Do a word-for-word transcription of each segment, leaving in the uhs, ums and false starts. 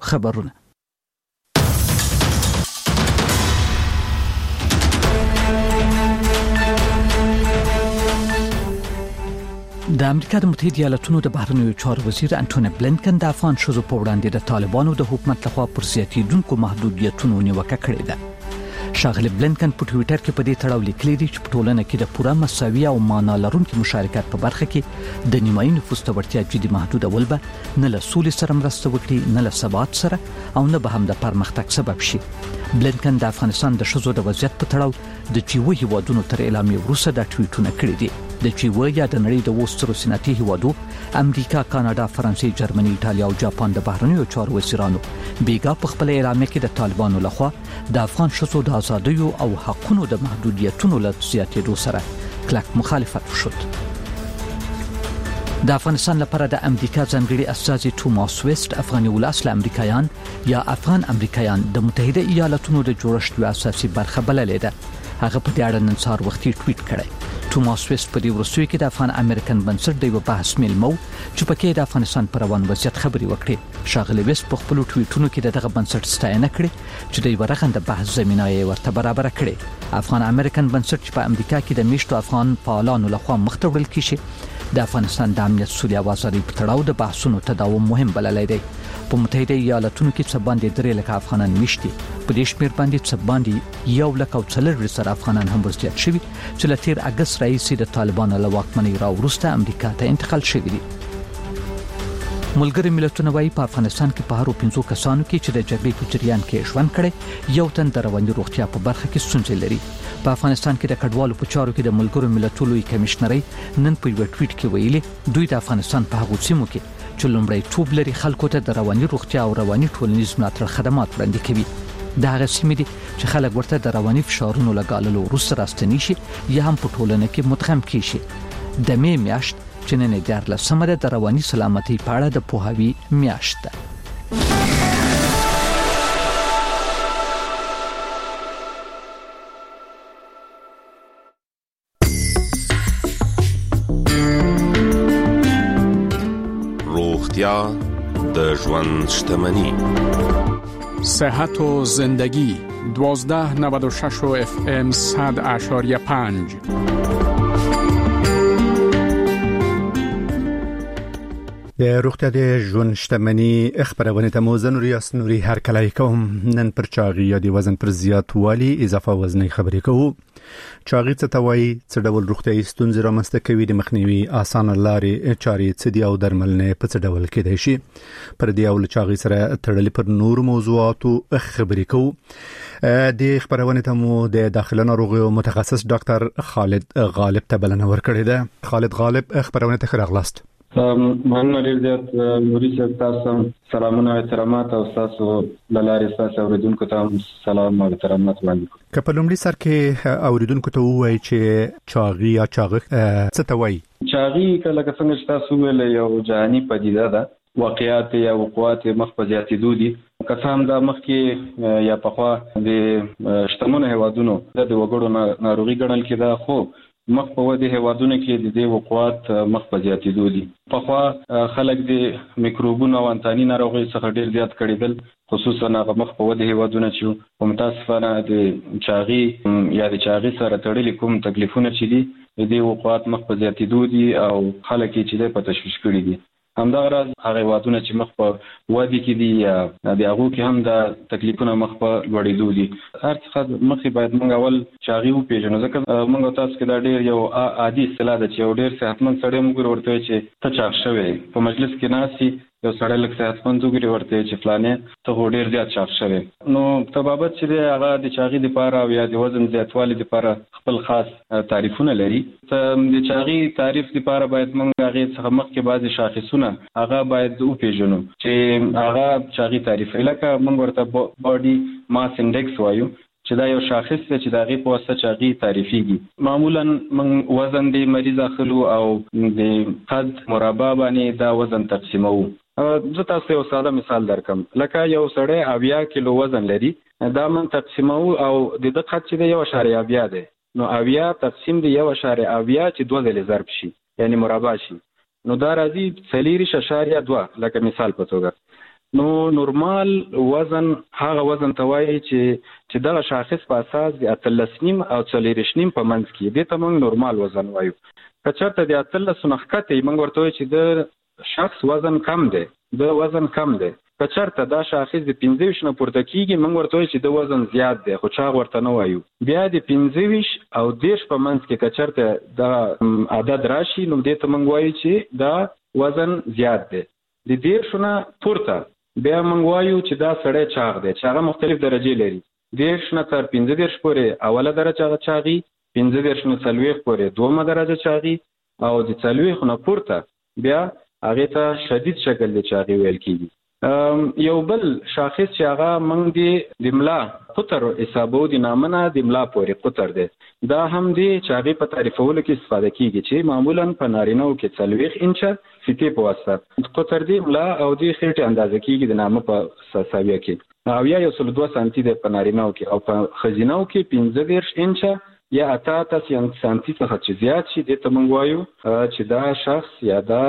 خبرونه. د امریکا د متحده ایالاتونو د بهرنیو چارو وزیر انټونی بلینکن د افغان شوزو په وړاندې د طالبانو د حکومت لخوا پر زیاتېدونکو محدودیتونو نیوکه کړې ده. شاغلی بلینکن په ټوئیټر کې په دې تړاو لیکلي دي چې په ټولنه کې د پوره مساوي او معنا لرونکي مشارکت په برخه کې د نیمایي نفوس ته وړتیا جدي محدودول به نه له سولې سره مرسته وکړي، نه له ثبات سره، او نه به هم د پرمختګ سبب شي. بلینکن د افغانستان د ښځو د وضعیت په تړاو د چیوه هیوادونو تر اعلامیې وروسته دا ټویټونه کړي دي. د چیوه یا د نړۍ د وسترو صنعتي هیوادو امریکا، کاناډا، فرانسې، جرمني، ایټالیا او جاپان د بهرنیو چارو وزیرانو بیګا په خپل اعلامیه کې د طالبانو لخوا د افغان ښځو د آزادیو او حقونو د محدودیتونو له زیاتېدو سره کلک مخالفت وشود. د افغانستان لپاره د امریکا ځانګړي استازي توماس ویست افغاني ولس له امریکایان یا افغان امریکایان د متحده ایالاتونو د جوړښت یو اساسي برخه بللې ده. هغه په دې اړه نن سهار وختي ټویټ کړی. توماس ویست په دې وروستیو کې د افغان امریکن بنسټ د یو بحث میلمو چې پکې د افغانستان پر روان وضعیت خبري وکړي. شاغلی ویست په خپل ټویټونو کې دغه بنسټ ستاینه کړې چې د یو رغنده بحث زمینه یې ورته برابر کړې. افغان امریکن بنسټ چې په امریکا کې د میشتو افغان فعالانو لخوا مخ ته وړل کیږي د افغانستان د امنیت، سولې او آزادۍ په تړاو د بحثونو تداوم مهم بللی دی. په متحده ایالاتونو کې څه باندې درې لکه افغانان میشتي، په دې شمېر باندې څه باندې یو لک او څلور سره افغانان هم ورزیات شوي چې له تیر اګست راهیسې د طالبانو له واکمنۍ راوروسته امریکا ته انتقال شوي دي. ملګري ملتونه وايي په افغانستان کې په هرو پنځو کسانو کې چې د جګړې په جریان کې ژوند کړي یو تن د رواني روغتیا په برخه کې ستونزې لري. په افغانستان کې د کډوالو په چارو کې د ملګرو ملتونو لوی کمشنري نن په یو ټویټ کې ویلي دوی د افغانستان په هغو سیمو کې چې لومړی توب لري خلکو ته د رواني روغتیا او رواني ټولنیز ملاتړ خدمات وړاندې کوي. دا هغه سیمې دي چې خلک ورته د رواني فشارونو لګاللو وروسته راستنی شي یا هم په ټولنه کې مدغم کیشي. د مې میاشت چې نن د دیارلسمه د رواني سلامتۍ په اړه د پوهاوي میاشت ده. روغتیا د ژوند شتمني. صحت و زندگی دوازده نود و شش و اف ام صد اشاریه پنج. د روغتیا د ژوند شتمني خبرونه ته موزن ریاست نوري هر کله کوم نن پر چاغي یا د وزن پر زیاتوالي اضافه وزن خبرې کوو. چاغي څه ته وایي، څه ډول روغتیايي ستونزې رامنځته کوي، د مخنیوي اسانه لارې چارې څه دي او درملنه په څه ډول کېدای شي. پر دې او چاغي سره تړلې پر نور موضوعاتو خبرې کوو. د خبرونه ته مو د داخله ناروغیو متخصص ډاکټر خالد غالب ته بلنه ورکړې ده. خالد غالب خبرونه ته راغلاست. مننه ډیر زیات نوري صاحب، تاسو سلامونه او احترامات او تاسو لاره تاسو اوریدونکو ته سلام او احترامات وړاندې. که په لومړي سر کې اوریدونکو ته وایي چې چاغي یا چاغه څه ته وایي؟ چاغي کله څنګه چې تاسو ویل یو جهاني پدیده ده، واقعیات یا وقوعات مخ په زیاتېدو دي. قسم دا مخ کې یا پخوا د شتمنو هیوادونو د وګړو ناروغي ګڼل کېده، خو مخ په ودې هیوادونو کې د دې وقوعات مخ په زیاتېدو دي. پخوا خلک د میکروبونو او انتاني ناروغۍ څخه ډیر زیات کړیدل، خصوصا هغه مخ په ودې هیوادونو چې په متاسفانه د چاغي یا د چاغي سره تړلي کوم تکلیفونه چې دي د دې وقوعات مخ په زیاتېدو دي او خلک چې د په تشویش کړي دي. همدغه راز هغه هیوادونه چې مخ په ودې کې دي یا د هغو کې هم د تکلیفونه مخ په لوړېدو دي. هر څه مخې باید موږ اول چاغي وپېژنو، ځکه موږ تاسو کې دا ډېر یو عادي اصطلاح ده چې یو ډېر صحتمند سړی موږ ورته وایي چې ته چاغ شوی. په مجلس کې ناستې یو سړی لږ صحتمند وګوري ورته وایي چې فلانې ته خو ډېر زیات چاغ شوی. نو طبابت چې دی هغه د چاغي دپاره او یا د وزن زیاتوالي دپاره خپل خاص تعریفونه لري. د چاغي تعریف دپاره باید موږ هغې څخه مخکې بعضې شاخصونه هغه باید وپېژنو چې هغه چاغي تعریف لکه موږ ورته باډي ماس انډیکس وایو چې دا یو شاخص دی چې د هغې په واسطه چاغي تعریفېږي. معمولا موږ وزن د مریض اخلو او د قد مربع باندې دا وزن تقسیموو. زه تاسو یو ساده مثال درکم. لکه یو سړی اویا کیلو وزن لري، دا من تقسیموو او د ده قد چې دی یو اشاریه اویا دی، نو اویا تقسیم دی یو اشاریه اویا چې دوه ځلې ضرب شي یعنی مربع شي، نو دا راځي څلېرویشت اشاریه دوه لکه مثال په توګه. نو نورمال وزن هغه وزن ته وایي چې چې دغه شاخص په اساس د اتلس نیم او څلوېښت نیم په منځ کې دې ته موږ نورمال وزن وایو. که چېرته د اتلس نه ښکته موږ ورته وایو چې د شخص وزن کم دی، د وزن کم دی. که چېرته دا شاخص د پنځه ویشت نه پورته کېږي موږ ورته وایو چې د وزن زیات دی، خو چاغ ورته نه وایو. بیا د پنځه ویشت او دېرش په منځ کې که چېرته دا عدد راشي نو دې ته موږ وایو چې دا وزن زیات دی. د دېرشو نه پورته بیا موږ وایو چې دا سړی چاغ دی، چې هغه مختلف درجې لري. دېرش نه تر پنځه دېرش پورې اوله درجه چاغي، پنځه دېرش نه څلوېښت پورې دومه درجه چاغي، او د څلوېښت نه پورته بیا هغې ته شدید شکل د چاغي ویل کېږي. یو بل شاخص چې هغه موږ د ملا قطر حسابو د نامه نه د ملا پورې قطر دی، دا هم د چاغي په تعریفولو کې استفاده کېږي چې معمولا په نارینه‌و کې څلوېښت انچه فیتې په واسطه قطر دی ملا او د خېټې اندازه کېږي د نامه په ساویه کې، او یا یو سل دوه سانتي دی په نارینه‌و کې، او په ښځینه‌و کې پنځه دېرش انچه یا اته اته سانتي څخه چې زیات شي دې ته موږ وایو چې دا شخص یا دا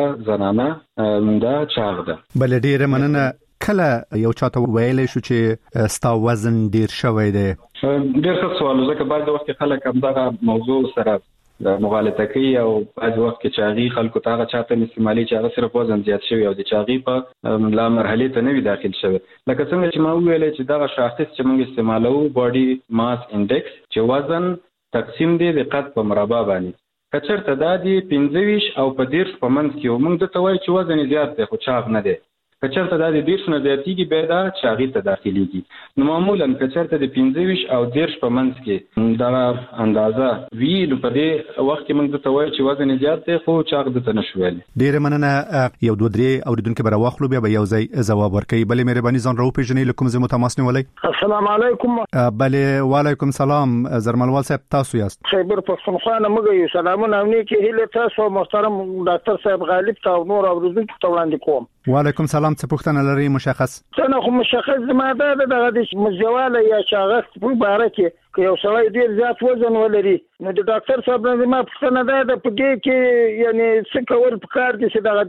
زنانه دا چاغ ده. بل ډېره مننه. کله یو چاته ویلی شو چې ستا وزن ډیر شوی دی؟ ډېر ښه سوال، ځکه بعضې وخت کې خلک همدغه موضوع سره مغالطه کوي او بعضې وخت کې چاغي خلکو ته هغه چاته استعمالي چې هغه صرف وزن زیات شوی او د چاغي په لا مرحلې ته نه وي داخل شوی. لکه څنګه چې ما وویلی چې دغه شاخص چې موږ استعمالوو باډي ماس انډکس، چې وزن تقسیم دی د قد په مربع باندې. که چېرته دا د پنځه ویشت او په دېرش په منځ کې موږ دته وایو چې وزن زیات دی خو چاغ نه دی. که چېرته دا د دېرش نه زیاتېږي بیا دا چاغي ته داخلېږي. نو معمولا که چېرته د پنځه ویشت او دېرش په منځ کې دغه اندازه وي نو په دې وخت کې موږ دته وایو چې وزن زیات دی خو چاغ دته نه شو ویلی. ډېره مننه. یو دوه درې اورېدونکي به راواخلو بیا به یو ځای ځواب ورکوي. بلې مهرباني ځان راوپېژنئ، له کوم ځای مو تماس نیولی؟ السلام علیکم. بلې وعلیکم سلام. زرملوال صاحب تاسو یاست؟ خیبر پښتونخوا نه موږ یو. سلامونه او نیکې هیلې تاسو محترم ډاکټر صاحب غالب ته او نور اورېدونکو ته وړاندې کوم. وعلیکم سلام. څه پوښتنه لرئ مشخص؟ څنګه خو مشخص زما دا د دغه د مزواله یا چاغښت په باره کې که یو سړی ډېر زیات وزن ولري نو د ډاکټر صاحب نه زما پوښتنه دا ده په دې کې یعنې څه کول پکار دي چې دغه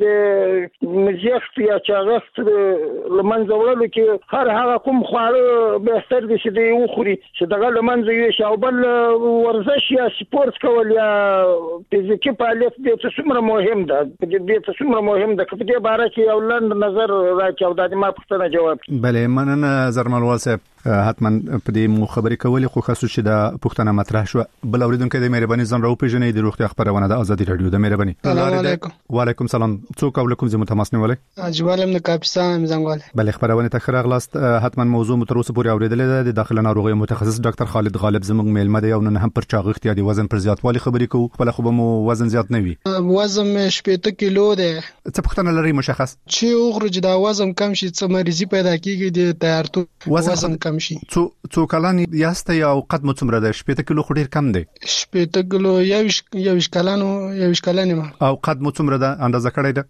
د مزیښت یا چاغښت له منځه وړلو کې هر هغه کوم خواړه بهتر دي چې دی وخوري چې دغه له منځه یوسي، او بل ورزش یا سپورت کول یا فزیکي فعالیت دې ته څومره مهم ده دې ته څومره مهم ده که په دې باره کې یو لنډ نظر راکړي او دا د ما پوښتنه جواب کړي. بلې مننه زرملوال صاحب. حتما په دې مو خبرې کولې خو خاصو چې دا پوښتنه مطرح شو. بل اوریدونکو د مهرباني ځان راوپېژنئ. د روغتیا خبرونه د ازادي رادیو د مهرباني. السلام علیکم. وعلیکم سلام. څوک او کوم ځای مو تماس نیولی؟ اجوالم د کاپیسان زنګوال. بل خبرونه ته خیر اغلاست. حتما موضوع مو تر اوسه پورې اوریدلې ده. د داخله ناروغیو متخصص ډاکټر خالد غالب زموږ میلمه دی او نن هم پر چاغښت یا د وزن پر زیاتوالي خبرې کوو. خپل خو به مو وزن زیات نه وي. وزن شپږ کیلو دی. څه پوښتنه لرئ مشخص؟ چې اوغرج دا وزن کم شي څه مریضي پیدا کیږي د تیارتو وزن کم شي. څو څو کلان یاست یا قد مو څومره ده؟ شپږ کیلو خو ډیر کم دی. شپږ کیلو یو یو کلانو یو کلانه ما. او قد مو څومره ده اندازه کړی ده؟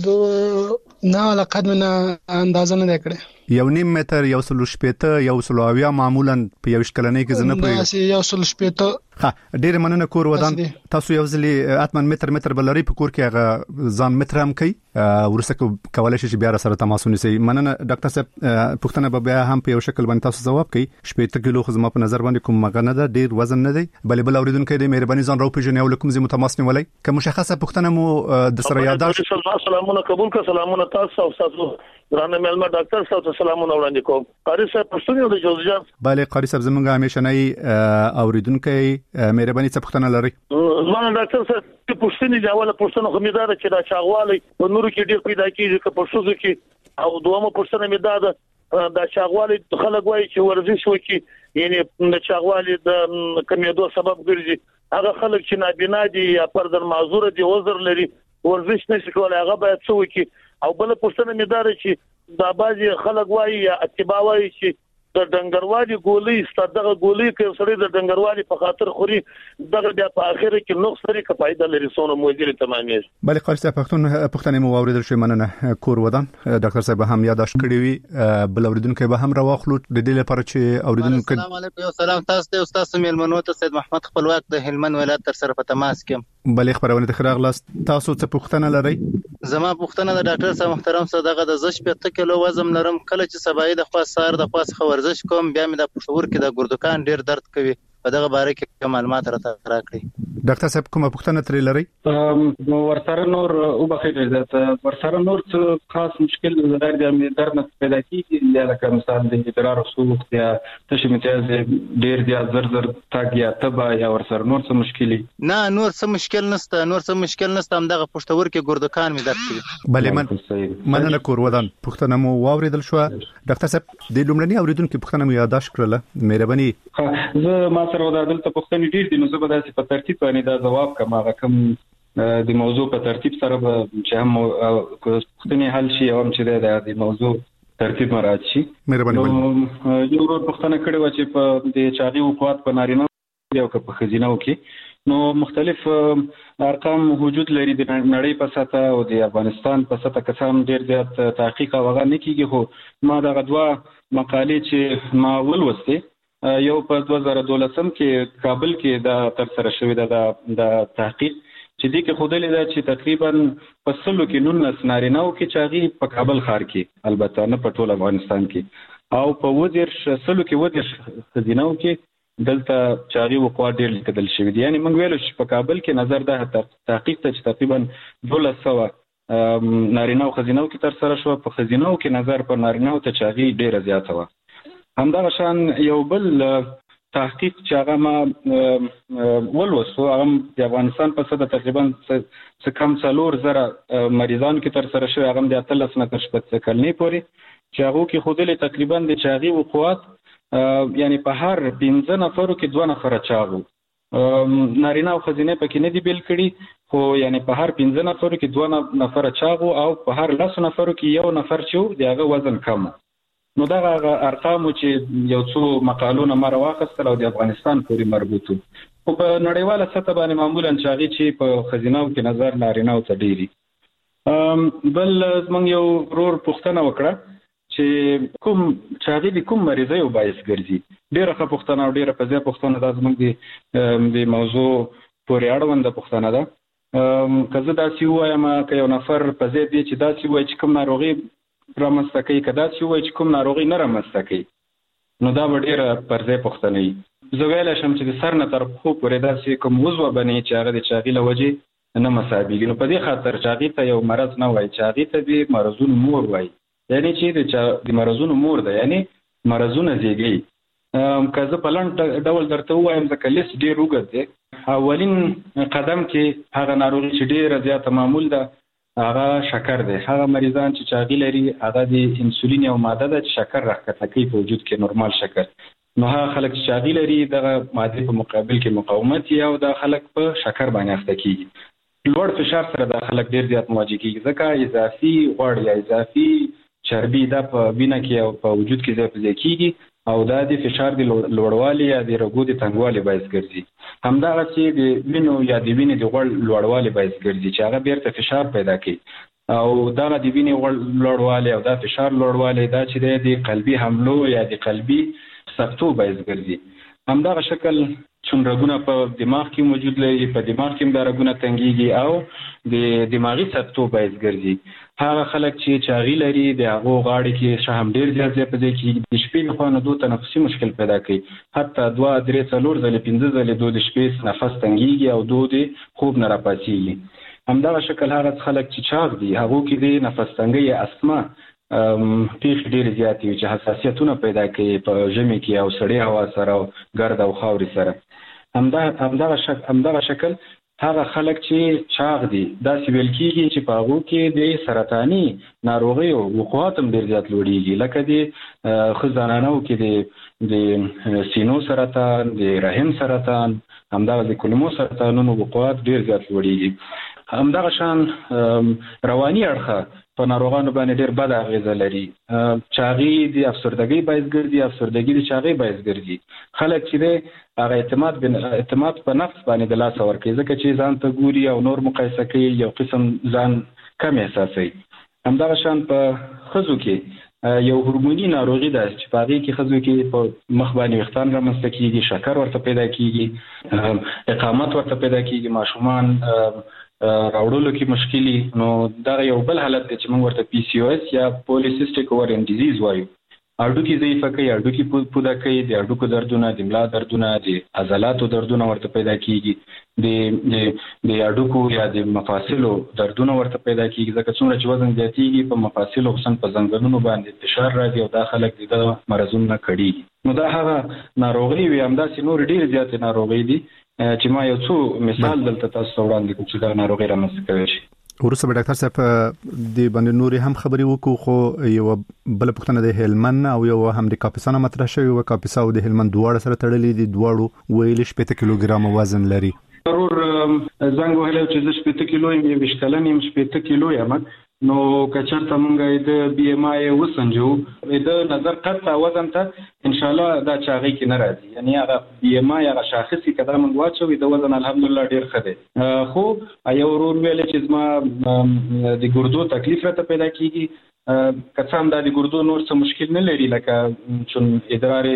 قد نه لا قد نه اندازه نه کړی. یو نیم متر، یو سل شپېته، یو سل اویا معمولا په یو کلنۍ کې زنه پرې. نه یو سل شپېته. ها ډیر مننه. کور ودان تاسو یو ځلې اتمن متر متر بلری په کور کې هغه ځان متر هم کوي ورسره کولای شي چې بیا سره تماس ونیسي. مننه ډاکټر صاحب. پوښتنه به بیا هم په یو شکل باندې تاسو جواب کوي. شپېته کیلو خو زما په نظر باندې کوم مغنه ده، ډیر وزن نه دی. بل بل اوریدونکو د مهرباني ځان راوپېژنئ او کوم ځای متماس نیولای که مشخصه پوښتنه مو د سره یاداش. سلامونه قبول کا. سلامونه تاسو او تاسو درانه ملما ډاکټر صاحب ته سلامونه وړاندې کوم. قاری صاحب پښتون یو د جوزجان. bale قاری صاحب زمونږ همیشنۍ اوریدونکو مهرباني څه پوښتنه لري؟ زما ډاکټر صاحب پښتني جوړه پښتنه خو مې دا چې دا چاغوالی په نورو کې ډیر پیدا کیږي که په شوزو کې، او دومره پښتنه مې دا ده دا چاغوالی خلک وایي چې ورزش وکړي یعنی د چاغوالی د کمیدو سبب ګرځي. هغه خلک چې نابینا دي یا پردر معذور دي عذر لري ورزش نشي کولای هغه باید څه وکړي. او بل پښتنه مې دا چې دا بعضي خلک وایي یا اتباع وایي چې د ډنګروالي ګولۍ ستدغه ګولۍ کې سړی د ډنګروالي په خاطر خوري دغه بیا په اخر کې نقص لري که فائدہ لري سونه موجري تمامي. بلې قاری صاحب پښتون پښتنې مو اوریدل شي مننه کور ودان ډاکټر صاحب هم یاداش کړی وي بل اوریدونکو به هم راوخلو د دې لپاره چې اوریدونکو. السلام علیکم. سلام تاسو ته استاد میلمنو ته سید محمد خپلواک د هلمند ولایت تر سره په تماس کې. بلې خبرونه ته خراغلاست تاسو څه پښتنه لري؟ زما پښتنه د ډاکټر صاحب محترم سره دغه د زش په کیلو وزن لرم کله چې سبای د خوا سار د خوا څخه ورزش کوم بیا مې د پښتور کې د ګردکان ډیر درد کوي په دغه باره کې معلومات راته راکړي. ډاکټر صاحب کومه پښتنه ترې لري؟ نو ورسره نور او بخیر ده ورسره نور څه خاص مشکل غیر د درد نه پیدا کیږي یا لکه مثال د ادرار رسوخ یا تشمیتاز ډیر زیات زر زر تاګ یا تبا یا ورسره نور څه مشکلي؟ نه نور څه مشکل نشته نور څه مشکل نشته هم دغه پښتور کې ګردکان مې درد کوي. بلې من مننه کور ودان پښتنه مو واوریدل شو. ډاکټر صاحب د لومړني اوریدونکو پښتنه مو یاداش کړله مهرباني. زه ما سره ودادل ته پښتني ډیر دي نو زه به داسې په ترتیب باندې دا جواب کوم هغه کوم د موضوع په ترتیب سره به چې هم پښتني حل شي او هم چې د موضوع ترتیب مراعات شي. مهرباني وکړئ. یو ورو پښتنه کړي و چې په د چاغي وقوات په نارینه او په خزینه کې نو مختلف ارقام وجود لري د نړۍ په سطح او د افغانستان په سطح کسان ډیر زیات تحقیق او غا نه کیږي خو ما دا غدوا مقالې چې ما ولوستي یو په دوه زره دولسم کې کابل کې دا تر سره شوې ده د تحقیق چې دې کې خودلې ده چې تقریبا په سلو کې نونس نارینه‌و کې چاغي په کابل ښار کې البته نه په ټول افغانستان کې او په ودیر سلو کې ودیر خزینه‌و کې دلته چاغي وقوع ډېر لیکل شوی دي. یعنی موږ ویلو چې په کابل کې نظر ده تحقیق ته چې تقریبا دولس سوه نارینه‌و خزینه‌و کې تر سره شو په خزینه‌و کې نظر پر نارینه‌و ته چاغي ډېر زیات و. همدغه شان یو بل تحقیق چې هغه ما ولوستو هغه د افغانستان په سطح تقریبا څه کم څلور زره مریضان کې تر سره شوی هغه د اتلس نه تر شپږ کلنې پورې چې هغه کې خودلې تقریبا د چاغي وقوعات یعنی په هر پنځه نفرو کې دوه نفر چاغو نارینه او خزینه پکې نه دی بیل کړي خو یعنی په هر پنځه نفرو کې دوه نفر چاغو او په هر لس نفرو کې یو نفر چې دغه وزن کم. نو دا ارقام چې یو څو مقالونه مر واخستل او د افغانستان پورې مربوط او په نړیواله سطح باندې معمولا چاغي چې په خزینه کې نظر نارینه او تډيري. بل زمونږ یو ورور پښتنه وکړه چې کوم چاغي د کوم مریضي او باعث ګرځي. ډیره ښه پښتنه او ډیره پزې پښتنه د زمونږ د موضوع پورې اړوند پښتنه ده. کزه دا سی وایم ک یو نفر پزې دی چې دا سی وای چې کوم ناروغي رامسته کوي کدا چې وای چې کوم ناروغي نه رامسته کوي نو دا ډیره پرځې پښتنه وي. زه ویل شم چې د سر نه تر خو پورې دا سی کوم وزو بنې چې هغه د چاغي لوجه نه مسابيږي. نو په دې خاطر چاغي ته یو مرض نه وای چاغي ته د مرزونو مور وای یعنی چې د مرزونو مور ده یعنی مرزونه زیږي. کزه پلان ډول درته وایم ځکه لیست ډیر وګت دی. اولین قدم کې هغه ناروغي چې ډیره زیاته معمول ده هغه شکر دی. هغه مریضان چې چاغي لري هغه د انسولین او ماده د شکر راکته کوي په وجود کې نورمال شکر. نو هغه خلک چې چاغي لري دغه ماده په مقابل کې مقاومت یا د خلک په شکر باندې اخته کیږي. لوړ فشار سره د خلک ډیر زیات مواجه کیږي ځکه اضافي غوړ یا اضافي چربي د په وینه کې او په وجود کې ځای کیږي او دا د فشار د لوړوالي یا د رګو د تنګوالي باعث ګرځي. همدغه چې د وینو یا د وینې د غوړ لوړوالي باعث ګرځي چې هغه بیرته فشار پیدا کوي او دا د وینې غوړ لوړوالي او دا فشار لوړوالي دا چې د قلبي حملو یا د قلبي سقطو باعث ګرځي. همدغه شکل چون رګونه په دماغ کې موجود لري په دماغ کې د رګونه تنګيږي او د دماغي سقطو باعث ګرځي. هغه خلک چې چاغي لري د هغه غاړې کې شهم ډیر زیات ځای په دې کې د شپې په نه دوه تنفسي مشکل پیدا کوي. حتی دوه درې څلور ځله پنځه ځله دوه د شپې نفس تنګيږي او دوه د خوب نه راپاسيږي. همدغه شکل هغه خلک چې چاغ دي هغه کې د نفس تنګي اسما پیښ ډیر زیات وي چې حساسیتونه پیدا کوي په ژمي کې او سړې هوا سره او ګرد او خاوري سره. همدغه همدغه شکل همدغه شکل هغه خلک چې چاغ دي دا سویل کیږي چې په هغه کې د سرطاني ناروغي او وقوعات هم ډیر زیات لوړیږي لکه د خزانانو کې د د سینو سرطان د رحم سرطان همدغه د کولمو سرطانونو وقوعات ډیر زیات لوړیږي. همدغه شان رواني اړخه په ناروغانو باندې ډېر بد اغیزه لري. چاغي د افسردګۍ باعث ګرځي، افسردګي د چاغي باعث ګرځي. خلک چې هغه اعتماد بن اعتماد په نفس باندې د لاس ورکړي، ځکه چې ځان ته ګوري او نور مقایسه کوي، یو قسم ځان کم احساسوي. همدغه شان په خزو کې یو هورموني ناروغي ده چې په هغې کې خزو کې په مخ باندې ویښتان رامنځته کېږي، شکر ورته پیدا کېږي، اقامت ورته پیدا کېږي، ماشومان راوړلو کې مشکلي. نو دا یو بل حالت دی چې موږ ورته پی سی او اس یا پولیسیسټیک اووریان ډیزیز وایو. اډوکی ضعیفه کوي، اډوکی پوده کوي، د اډوکو دردونه، د ملا دردونه، د عضلاتو دردونه ورته پیدا کیږي، د د اډوکو یا د مفاصلو دردونه ورته پیدا کیږي، ځکه څومره چې وزن زیاتیږي په مفاصلو خصوصا په زنګونونو باندې فشار راځي او دا خلک د مرزونو کړي. نو دا هغه ناروغي وي، همداسې نور ډېر زیات ناروغي دي چې ما یو څو مثال دلته تاسو وړاندې کوم چې دا ناروغي رامنځته کوي. ورسره به ډاکټر صاحب د باندې نورې هم خبرې وکړو، خو یو بل پوښتنه د هلمند او یو هم د کاپیسا مطرح شوی او کاپیسا او د هلمند دواړه سره تړلې دي، دواړو ویل شپږ کیلوګرام وزن لري. ضرور زنګ وهلو چې زه شپږ کیلو یم، یو کلن یم، شپږ کیلو یم. نو کچرته مونږه د بی ام آی وسنجو د نظر قطع وزن ته ان شاء الله دا چاغي کې نه راځي، یعنی هغه بی ام آی هغه شاخصي کده مونږ واچوي د وزن الحمدلله ډیر ښه دی. خو یو ورور ویل چې زما د ګردو تکلیف راته پیدا کیږي، کڅام دا د ګردو نور څه مشکل نه لري، لکه چون ادرار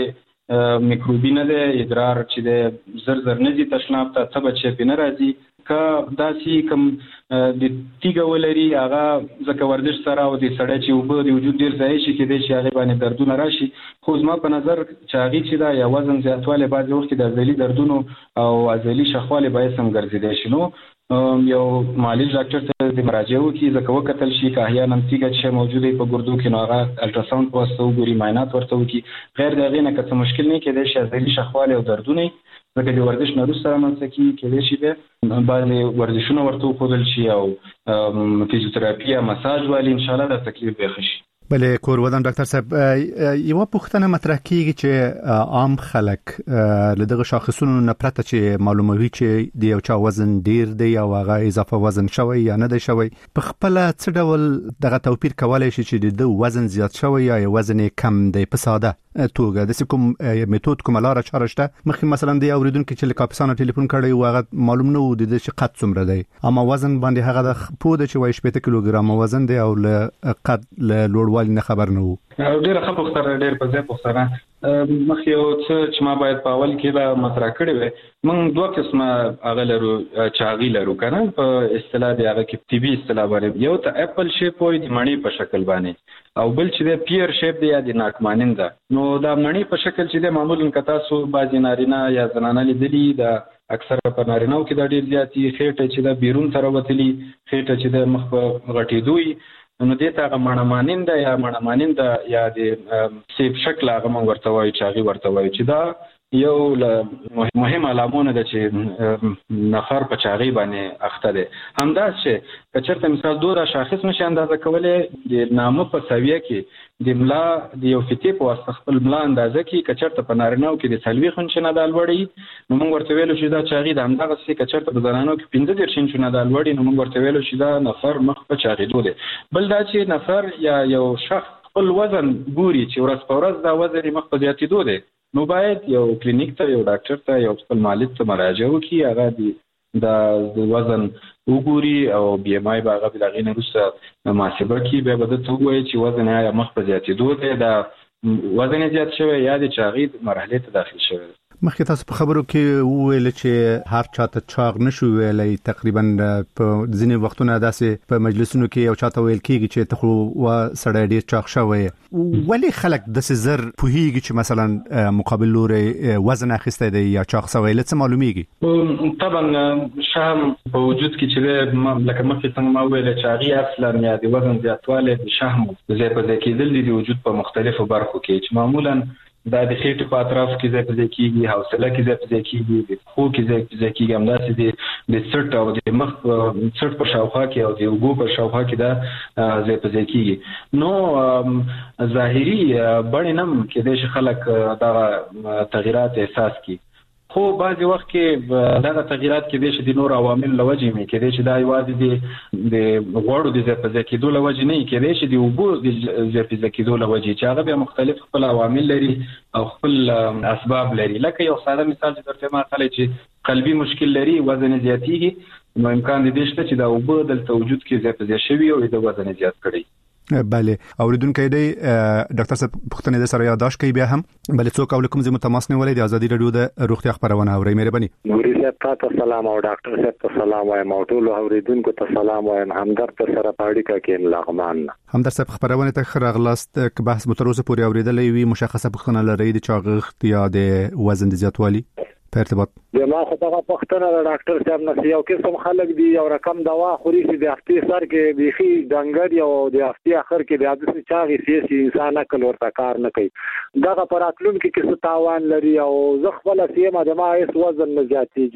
میکروبي نه دی، ادرار چې د زر زر نه دي تشناب ته ته بچي په نه راځي. که داسې کوم د تیګه ولري هغه ځکه ورزش سره او د سړی چې اوبه د وجود ډېر ضایع شي کېدای شي هغې باندې دردونه راشي. خو زما په نظر چې هغې چې دا یا وزن زیاتوالی بعضې وخت کې د عضلي دردونو او عضلي شخوالي باعث هم ګرځېدی شي. نو یو معالج ډاکټر ته د مراجعه وکړي، ځکه وکتل شي که احیانا تیږه چې موجوده په ګردو کې نو هغه الټراساوند په واسطه وګوري، معاینات ورته وکړي. غیر د هغې نه که څه مشکل نه کېدای شي عضلي شخوالی او دردونه ځکه د ورزش نه وروسته رامنځته کېږي، کېدای شي بیا بعضې ورزشونه ورته وښودل شي او فزیوتراپي یا مساج والي انشاءالله دا تکلیف به ښه شي. بله کور ودان ډاکټر صاحب یو پوښتنه مطرح کیږي چې عام خلک له دغه شاخصونو نه پرته چې معلوموي چې د یو چا وزن ډیر دی او هغه اضافه وزن شوی یا نه دی شوی، په خپل څه ډول دغه توپیر کولای شي چې د وزن زیات شوی یا وزن کم دی په ساده توګه؟ د کوم میتود کوم لار چاره شته؟ مخکې مثلا د اوریدونکو چې لکاپسانو ټلیفون کړی او هغه معلوم نه و د دې چې قد څومره دی، اما وزن باندې هغه د پوده چې وایي شپږ کیلوګرام وزن دی او له قد له لوړ والی نه خبر نه وو. ډېر ښه پوښتنه، ډېر په ځای پوښتنه. مخکې یو څه چې ما باید په اول کې دا مطرح کړی وی، موږ دوه قسمه هغه لرو، چاغي لرو که نه په اصطلاح د هغه کې طبي اصطلاح باندې، یو ته اپل شیپ وایي د مڼې په شکل باندې، او بل چې د پیر شیپ دی یا د ناک ماننده. نو دا مڼې په شکل چې د معمولا که تاسو بعضې نارینه یا زنانه لیدلي دا اکثره په نارینهو کې دا ډېر زیات وي، خېټه چې د بیرون ته راوتلي، خېټه چې د مخ په غټېدو وي، نو دې ته هغه مڼه ماننده یا مڼه ماننده یا د سیب شکل هغه موږ ورته وایو، چاغي ورته وایو، چې دا یو له مهم علامونه ده چې نفر په چاغي باندې اخته دی. همداسې چې که چېرته مثال دوه شاخص نشي اندازه کولی، د نامه په سویه کې د ملا د یو فتې په واسطه خپل ملا اندازه کې که چېرته په نارینهو کې د څلوېښت انچه نه دا لوړ وي، نو موږ ورته ویلو چې دا چاغي ده. همدغسې که چېرته په زنانو کې پنځه دېرش انچو نه دا لوړ وي، نو موږ ورته ویلو چې دا نفر مخ په چاغېدو دی. بل دا چې نفر یا یو شخص خپل وزن ګوري چې ورځ په ورځ دا وزن یې مخ په زیاتېدو دی، نو باید یو کلینیک ته، یو ډاکټر ته، یو خپل معالج ته مراجعه وکړي، هغه د وزن وګوري او بی ام آی به هغه د هغې نه وروسته محاسبه کړي، بیا به درته ووایي چې وزن یې یا مخ په زیاتېدو دی، دا وزن یې زیات شوی یا د چاغي مرحلې ته داخل شوی دی. مخکې تاسو په خبرو کې وویل چې هر چاته چاغ نشو ویلی، تقریبا په ځینې وختونه داسې په مجلسونو کې یو چاته ویل کېږي چې ته خو و سړی ډېر چاغ شوی. ولې خلک داسې زر پوهېږي چې مثلا مقابل لوري وزن اخیستی دی یا چاغ شوی؟ له څه معلومیږي؟ طبعا شهم په وجود کې چې لکه مخکې څنګه ما وویل چاغي اصلا یا د وزن زیاتوالی د شهم ځای په ځای کېدل دي د وجود په مختلفو برخو کې، چې معمولا دا د خېټې په اطراف کې ځای په ځای کېږي، حوصله کې ځای په ځای کېږي، د پښو کې ځای په ځای کېږي، همداسې د څټ او د مخ څټ په شاوخوا کې او د اوږو په شاوخوا کې دا ځای په ځای کېږي. نو ظاهري بڼې نه هم کېدای شي خلک دغه تغیرات احساس کړي، خو بعضی وخت کې دغه تغیرات کې د شې د نور عوامل لوجې مې کې د چې دا یوازې د د غوړو د زیاتې کېدو لوجې نه کې د شې د اوبو د زیاتې کېدو لوجې چې هغه به مختلف خپل عوامل لري او خپل اسباب لري. لکه یو ساده مثال چې درته ما خلک چې قلبي مشکل لري، وزن زیاتېږي، نو امکان دی شته چې دا اوبو دلته وجود کې زیاتې شوي او د وزن زیات کړي. بله اوریدونکو دی ډاکټر صاحب پښتنې د سره یاداش کوي بیا هم بل څوک او کوم زموږ تماس نه ولې د ازادي رادیو د روغتیا خبرونه اوري. مهرباني. نوري صاحب ته سلام او ډاکټر صاحب ته سلام وایم او ټول اوریدونکو ته سلام وایم. همدرد سره پاړیکا کې لغمان. همدرد صاحب خبرونه ته خراغلاست ک بحث متروزه پورې اوریدلې وي مشخصه پښتنه لري د چاغښت یا د وزن زیاتوالي په ارتباط. د ما خو ته پښتنه د ډاکټر صاحب نه یو قسم خلک دی یو رقم دوا خوري چې د هفتې سر کې بيخي ډنګر یو د هفتې اخر کې د عادت چاغي سیاسي انسان عقل ورته کار نه کوي. دغه پراتلون کې کیسه تاوان لري او زه خپل سیمه د ما هیڅ وزن نه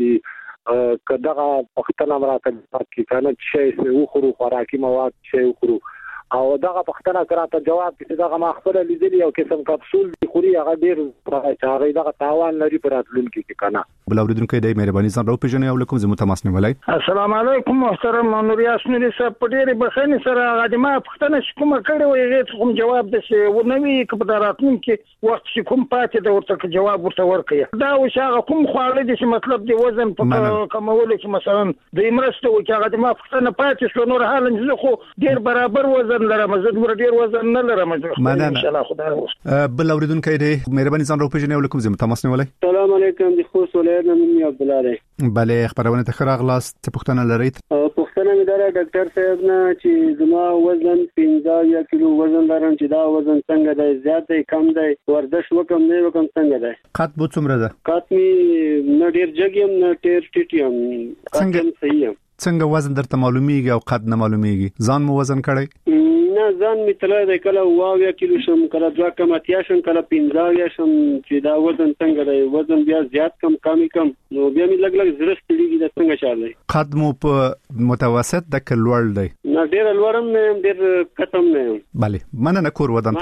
زیاتېږي. کداغه پښتنه مراته کې کنه چې یو خورو خوراکي مواد چې خورو او دغه پښتنه کراته جواب چې دغه ما خپل لیدلی او قسم کپسول خوري هغه ډیر چاغي دغه تاوان لري پراتلون کې کنه. بل اوریدونکو دی مهرباني ځان راو پیژنې او کوم زموږ تماس نه ولای. السلام علیکم محترم نوریاس نوري صاحب په ډیره بخښنې سره هغه ما پښتنه کوم کړي وي هیڅ کوم جواب د څه ونوي کپداراتون کې وخت چې کوم پاتې د ورته جواب ورته ورکړي. دا وشاغه کوم خواړه دي چې مطلب دی وزن په کمولو کې مثلا د امرسته او چې هغه ما پښتنه پاتې شو نور حال نه خو ډیر برابر وزن لرم زه ډیر وزن نه لرم ان شاء الله خدای وس. بل اوریدونکو دی مهرباني ځان راو پیژنې او کوم زموږ تماس نه ولای. السلام علیکم د خو سولیر نن می عبد الله. بله خبرونه ته خراغلاست څه پښتنه لري؟ پښتنه مې دره ډاکټر صاحب نه چې زما وزن پنځه کیلو وزن لرم چې دا وزن څنګه دی زیات دی کم دی ورزش وکم نه وکم څنګه دی؟ قد بو څومره ده؟ قد می نه ډیر جګیم نه ډیر ټیټیم څنګه صحیح یم. څنګه وزن درته معلومیږي او قد نه معلومیږي؟ ځان مو وزن کړی؟ نه ځان می تل د کله واو کیلو شم کله دوه کم اتیا شم کله پنځه شم چې دا وزن څنګه دی وزن بیا زیات کم کمی کم نو بیا می لګ لګ زړه ستړي د څنګه چالي. قد مو په متوسط د کلوړ دی؟ نه ډیر لوړم نه ډیر کتم نه. بله مننه کور ودان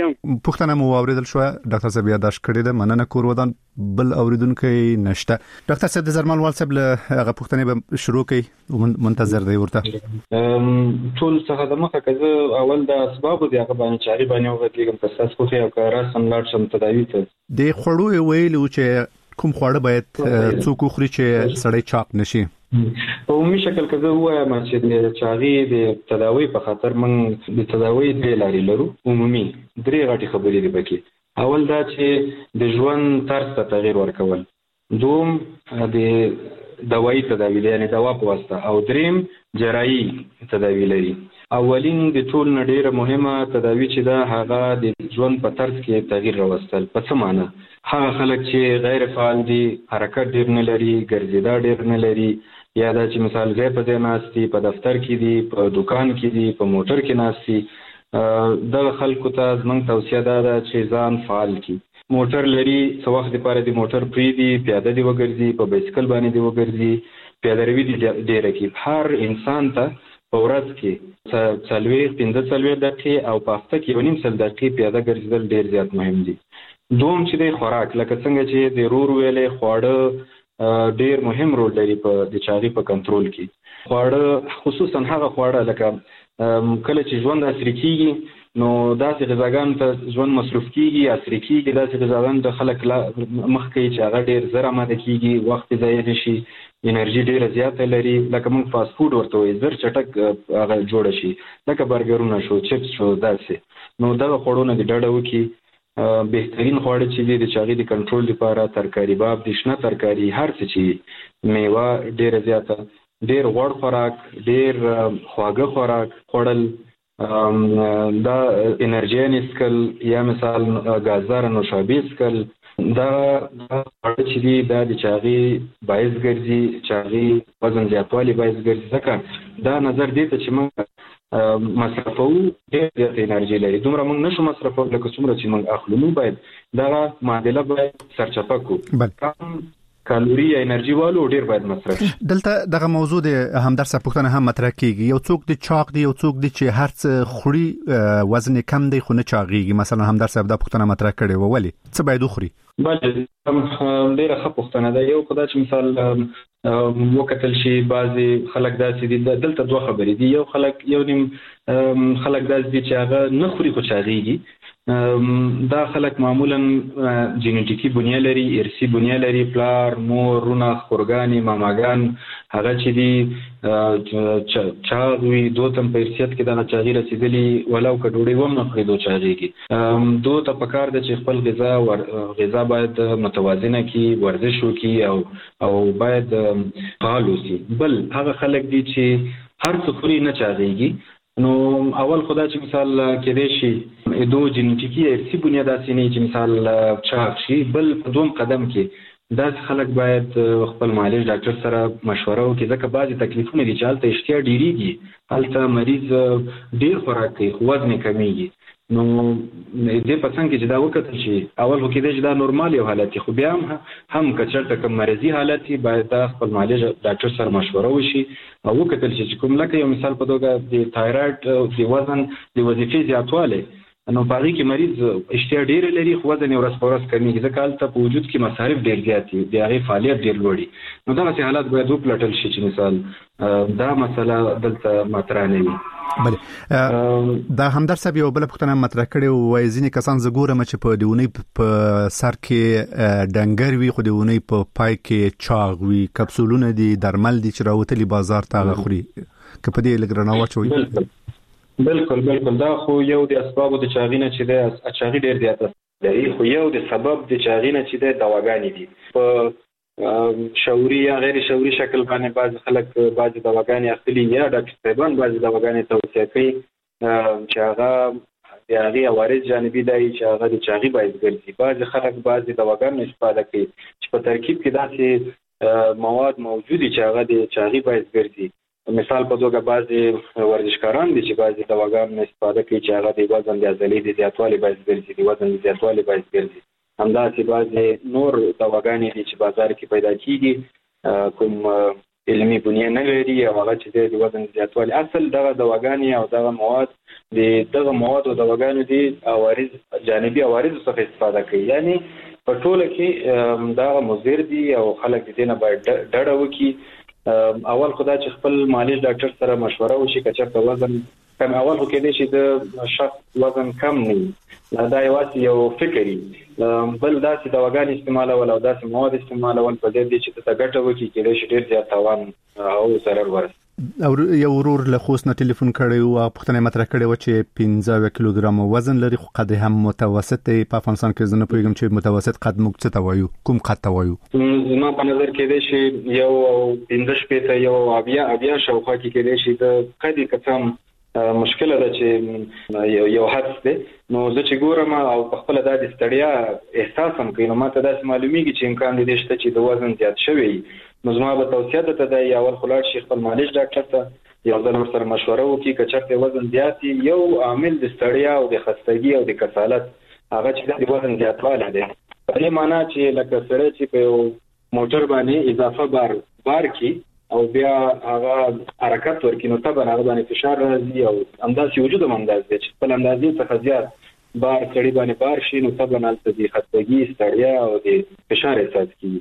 پښتنه مو اوریدل شو ډاکټر صاحب یاداش کړی ده مننه کور ودان. بل اوریدونکو نشته. ډاکټر صاحب د زرمال وال صاحب له هغه پښتنه به شروع کړي منتظر دی ورته. ټول څه د مخه کزه اول د اسباب دی هغه باندې چاري باندې وغږیږم که تاسو خو یو کار سم لاړ شم تداوی ته د خړو ویلو چې کوم خواړه باید څوک خوري چې سړی چاق نشي. په عمومي شکل کزه وایم چې د چاغي د تداوی په خاطر من د تداوی د لاري لرو. عمومي درې غټي خبرې دي پکې. اول دا چې د ژوند طرز ته تغییر ورکول، دوم د دوايي تداوی یعنی دوا په واسطه، او دریم جراحي تداوی لري. اولین د ټول نه ډیره مهمه تداوی چې دا هغه د ژوند په طرز کې تغییر راوستل. په څه معنی؟ هغه خلک چې غیر فعال دي، حرکت ډیر نه لري، ګرځېدا ډیر نه لري، یا دا چې مثال غیر په ځای ناستي، په دفتر کې دي، په دکان کې دي، په موټر کې ناستي، دغه خلکو ته زموږ توصیه دا ده چې ځان فعال کړي. موټر لري څه وخت لپاره د موټر پریدي، پیاده دی وګرځي، په بایسکل باندې دی وګرځي، پیاده روي دی ډیره کې. هر انسان ته په ورځ کې څلوېښت پنځه څلوېښت دقیقې او په هفته کې یو نیم سل دقیقې پیاده ګرځېدل ډیر زیات مهم دي. دوم چې د خوراک لکه څنګه چې د رور ویلې خواړه ډیر مهم رول لري په د چاغي په کنټرول کې. خواړه خصوصا هغه خواړه لکه کله چې ژوند عصري کیږي نو داسې غذاګانو ته ژوند مصروف کیږي، عصري کیږي، داسې غذاګانو د خلک مخ کوي چې هغه ډیر زر آماده کیږي، وخت ضایع نشي، انرژي ډیره زیاته لري. لکه موږ فاست فود ورته وایي، زر چټک هغه جوړ شي، لکه برګرونه شو، چپس شو، داسې. نو دغه خوړو نه د ډډه وکړي. بهترین خواړه چې دي د چاغي د کنټرول لپاره ترکاري باب دي، شنه ترکاري، هر څه چې میوه ډیره زیاته، ډیر غوړ خوراک، ډیر خواږه خوراک خوړل، دا انرژي اسکل یا مثال غازدار نوشابې اسکل، دا خواړه چې دي دا د چاغي باعث ګرځي، چاغي وزن زیاتوالي باعث ګرځي. ځکه دا نظر دی ته چې موږ مصرفو ډېر زیات انرژي لري، دومره موږ نشو مصرفو لکه څومره چې موږ اخلو. نو باید دغه معادله باید سرچپه کړو. کم کالوري یا انرژي والو ډیر باید مصرف شي. دلته دغه موضوع د همدرد صاحب پوښتنه هم مطرح کیږي، یو څوک د چاق دی، یو څوک دی چې هر څه خوري وزن کم دی خو نه چاغيږي. مثلا همدرد صاحب دا پوښتنه مطرح کړې و، ولی څه باید وخوري؟ بله ډیره ښه پوښتنه ده. یو خدای چې مثال وکتل شي بعضي خلک داسې دي، دلته دوه خبرې دي. یو خلک یو نیم خلک داسې دي چې هغه نه خوري خو چاغيږي. دا خلک معمولا جینیټیکی بنیه لري، ارثي بنیه لري، پلار، مور، رونه، خورګانی، ماماګان هغه چې دي چاغوي دوتم په ارثیت کې دا چاغي رسیدلی ولو کډوړي وم نه خوري دو چاغيږي. دو ته پکار د چې خپل غذا ور غذا باید متوازنه کی، ورزش وکي او او باید فعال اوسي. بل هغه خلک دي چې هر څه خوري نه چاغيږي. نو اول خدا چې مثال کې دی شي دو جینیټیکی ارثي بنیاد اساسي نه چې مثال چاغ شي. بل په دوم قدم کې دا خلک باید خپل معالج ډاکټر سره مشوره وکړي، ځکه بعضي تکلیفونه دي چې حالت اشتها ډیریږي، حالت مریض ډیر خوراک کوي خو وزن کمیږي. نو دې په څنګه چې دا وکړل شي اول هو کې دی چې دا نورمال یو حالت خو بیا هم هم کچرته کوم مرضی حالت باید دا خپل معالج ډاکټر سره مشوره وشي او وکړل شي چې کوم لکه یو مثال په توګه د تایرايډ د وزن د وظیفې زیاتواله، نو په دې کې مریض اشتها ډیر لري خو وزن ورځ په ورځ کمیږي، ځکه حالت په وجود کې مصارف ډیر زیات دي، د هغه فعالیت ډیر لوړي. نو دا چې حالات باید وپلټل شي چې مثال دا مسله دلته مطرح نه وي. بله دا همدرد صاحب یو بل پوښتنه مطرح کړې و، ځینې کسان زه ګورم چې په دیونی په سر کې ډنګر وي خو دیونی په پای کې چاغ وي، کپسولونه دي، درمل دي چې راوتلي بازار ته خوري، که په دې لګرانه واچوي. بالکل بالکل دا خو یو د اسبابو د چاغینه چې د چاغي ډیر زیات دی، خو یو د سبب د چاغینه چې د دواګانې دي. په شعوري یا غیر شعوري شکل باندې بعض خلک بعض دواګانې اخلي یا ډاکټر صاحبان بعض دواګانې توصیه کوي چې هغه د هغې عوارض جانبي دی چې هغه د چاغي باعث ګرځي. بعض خلک بعض دواګانو استفاده کوي چې په ترکیب کې داسې مواد موجود دي چې هغه د چاغي باعث ګرځي. مثال په توګه بعض ورزشکاران دي چې بعض دواګانو استفاده کوي چې هغه د وزن د عضلې د زیاتوالي باعث ګرځي، د وزن د زیاتوالي باعث ګرځي. همداسې بعض نور دواګانې دي چې بازار کې پیدا کیږي کوم علمي بنیه نه لري او هغه چې د وزن زیاتوالي. اصل دغه دواګانې او دغه مواد د دغه مواد او دواګانو دي عوارض جانبي عوارض څخه استفاده کوي، یعنی په ټوله کې دغه مضر دي او خلک دې نه باید ډډه وکړي. اول خدا چې خپل معالج ډاکټر سره مشوره وشي که چېرته وزن کم اول خو کې دی چې د شخص وزن کم نه دا یوازې یو فکري، بل داسې دواګانې استعمالول او داسې مواد استعمالول په ځای دی چې ته ګټه وکړي کېدای شي ډېر زیات تاوان او ضرر ورسي. او یو ورور له خوست نه ټلیفون کړی او پوښتنه مطرح کړې و چې پنځه کیلوګرام وزن لري خو قد هم متوسط دی. په افغانستان کې زنه پوهیږم چې متوسط قد موږ څه ته وایو، کوم قد ته وایو؟ زما په نظر کې دی چې یو پنځه شپېته یو اویا اویا شاوخوا کې کېدای شي د قد کڅم مشکله ده چې یو یو حد دی. نو زه چې ګورم او په خپل د ستړیا احساس هم کوي، نو ماته داسې معلومیږي چې امکان دی شته چې د وزن زیات شوی. نو زما به توصیه ده ته د اول خلاص شي خپل معالج ډاکټر ته یو ځل سره مشوره وکړي که چېرته وزن زیات یو عامل د ستړیا او د خستګي او د کسالت هغه چې د وزن زیاتوالی دی. په دې معنا چې لکه سره چې په یو موټر باندې اضافه بار بار کی او بیا هغه حرکت ورکړي نو طبعا هغه باندې فشار راځي او اندازې وجود هم انداز دی چې خپل اندازې څخه زیات بار سړي باندې بار شي نو طبعا هلته د خستګي ستړیا او د فشار احساس کیږي.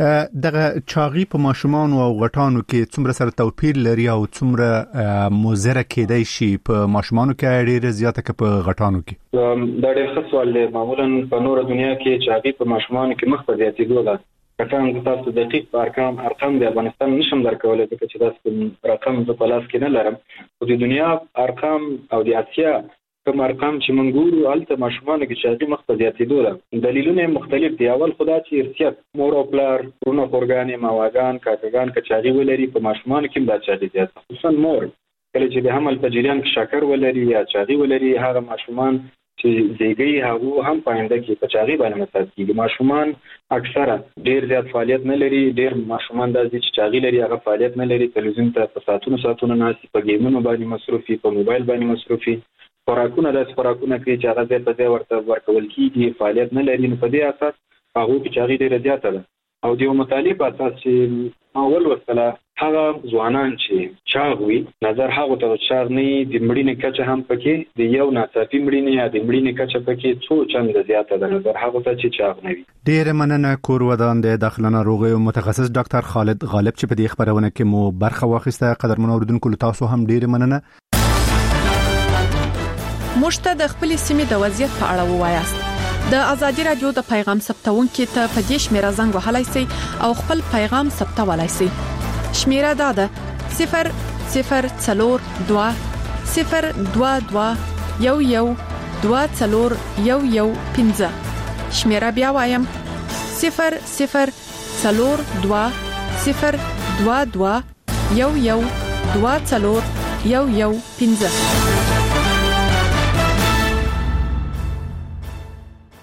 دغه چاغي په ماشومان او غټانو کې څومره سره توپیر لري او څومره مضره کېدای شي؟ په ماشومانو کې ډېر زیاته که په غټانو کې؟ دا ډېر ښه سوال دی. معمولا په نور دنیا کې چاغي په ماشومانو کې مخ په زیاتېدو ده. کټان تاسو دقیق ارقام ارقام د افغانستان نشم درکولای ځکه چې تاسو رقم په پلاس کې نه لرم. خو د دنیا ارقام او د اسیا کوم ارقام چې موږ ګورو هلته ماشومانو کې چاغي مخ په زیاتېدو ده. دلیلونه مختلف دي. اول خدا چې ارثیت مور او پلار ورونه خورګانې ماواګان کاکاګان که چاغي ولري په ماشومانو کې هم دا چاغي زیات خصوصا مور کله چې د حمل په جریان کې شکر ولري یا چاغي ولري هغه ماشومان چې زیږي هغه هم پاینده کې په چاغي باندې مساس کیږي. ماشومان اکثره ډیر زیات فعالیت نه لري. ډیر ماشومان د چې چاغي لري هغه فعالیت نه لري. تلویزیون ته په ساعتونو ساعتونو ناسي، په گیمونو باندې مصروفي، په موبایل باندې مصروفي، خوراکونه داسې خوراکونه کوي چې هغه ځای په ځای ورته ورکول کېږي، فعالیت نه لري. نو په دې اساس هغو کې چاغي ډېره زیاته ده. او د مطالعه په اساس چې اول وسله هغه ځوانان چې چاغوي نظر هغه ته چارني د مړینې کچه هم پکې د یو ناڅاپي مړینې یا د مړینې کچه پکې څو چند زیاته ده نظر هغه ته چې چاغ نه وي. ډیر مننه کور ودان د داخله ناروغیو متخصص ډاکټر خالد غالب چې په دې خبرونه کې مو برخه واخیسته. قدرمن اوریدونکو تاسو هم ډیر مننه. مشته د خپل سیمې د وضعیت په اړه ووایاست. د ازادي رادیو د پیغام ثبتونکو ته په دې شمیره زنګ وهلای شئ او خپل پیغام ثبتولای شئ. شمیره دا ده صفر صفر څلور دوه صفر دوه دوه یو یو دوه څلور یو یو پنځه. شمیره بیا وایم صفر صفر څلور دوه صفر دوه دوه یو یو دوه څلور یو یو پنځه.